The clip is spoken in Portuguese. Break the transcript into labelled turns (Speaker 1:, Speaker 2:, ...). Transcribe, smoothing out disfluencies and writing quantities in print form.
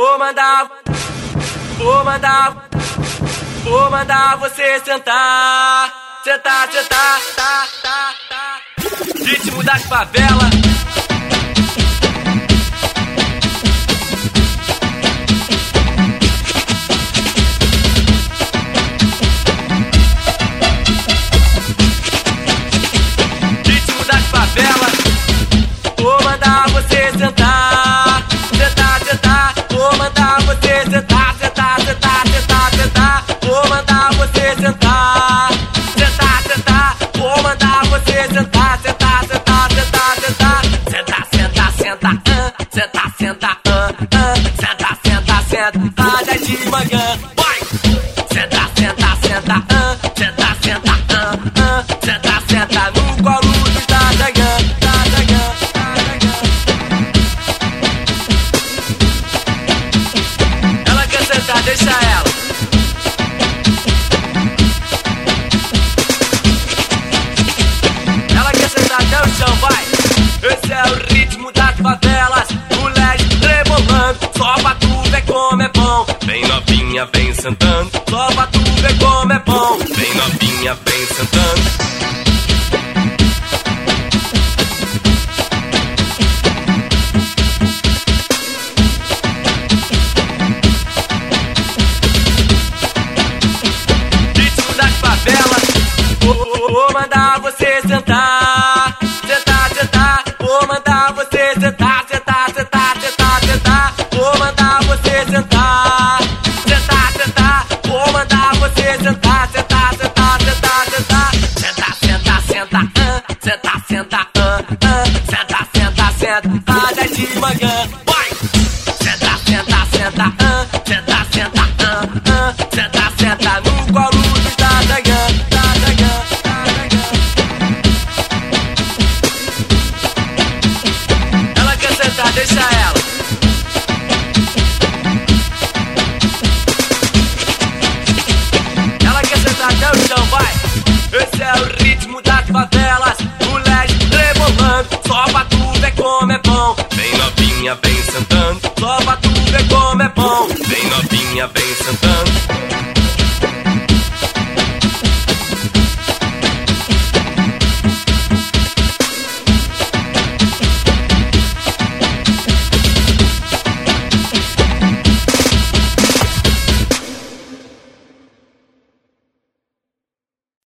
Speaker 1: Vou mandar você sentar, sentar, sentar, tá, tá, tá. Ritmo das favelas. Ritmo das favelas. Vou mandar você sentar, sentar, sentar. Vou mandar você sentar, sentar, sentar, sentar, sentar. Vou mandar você sentar, sentar, sentar. Vou mandar você sentar, sentar, sentar, sentar, sentar. Sentar, sentar, sentar, sentar, sentar, sentar, sentar, sentar. Até de manhã, vai. Sentar, sentar, sentar, sentar, sentar, sentar, sentar no colo do Dadanhã, Dadanhã, Dadanhã. Ela quer sentar, deixa ela. Ela quer sentar até o chão, vai. Esse é o ritmo das favelas, mulheres rebolando. Só pra tu ver como é bom. Vem novinha, vem sentando. Só pra tu ver como é bom. Vem novinha, vem sentando. Ritmo das favelas. Vou mandar você sentar, sentar, sentar. Vou mandar você sentar, sentar, sentar, sentar, sentar. Vou mandar você sentar, sentar, sentar. Vou mandar você sentar, sentar, sentar, sentar, sentar. Sentar, sentar, sentar, sentar, sentar, sentar, sentar, sentar. Até de manhã, vai. Sentar, sentar, sentar, sentar, sentar, sentar, sentar no colo do Dadanhã, Dadanhã, Dadanhã. Ela quer sentar, deixa ela. Ela quer sentar até o chão, vai. Esse é o ritmo das favelas, mulheres rebolando. Só pra tu ver como é bom. Vem novinha, vem sentando. Só pra tu ver como é bom. Vem novinha, vem sentando.